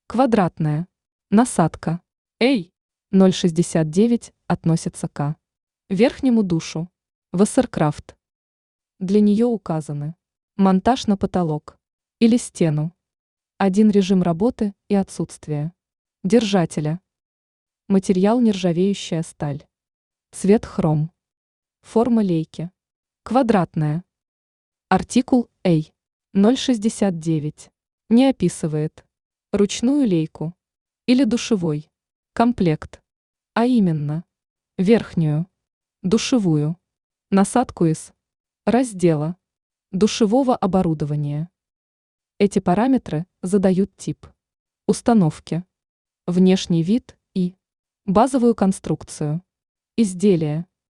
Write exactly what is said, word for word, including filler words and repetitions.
Квадратная. Насадка. Эй. ноль шестьдесят девять относится к верхнему душу. Вассеркрафт. Для нее указаны монтаж на потолок или стену. Один режим работы и отсутствие держателя. Материал нержавеющая сталь. Цвет хром. Форма лейки. Квадратная. Артикул А ноль шестьдесят девять не описывает ручную лейку или душевой комплект, а именно верхнюю душевую насадку из раздела душевого оборудования. Эти параметры задают тип установки, внешний вид и базовую конструкцию изделия.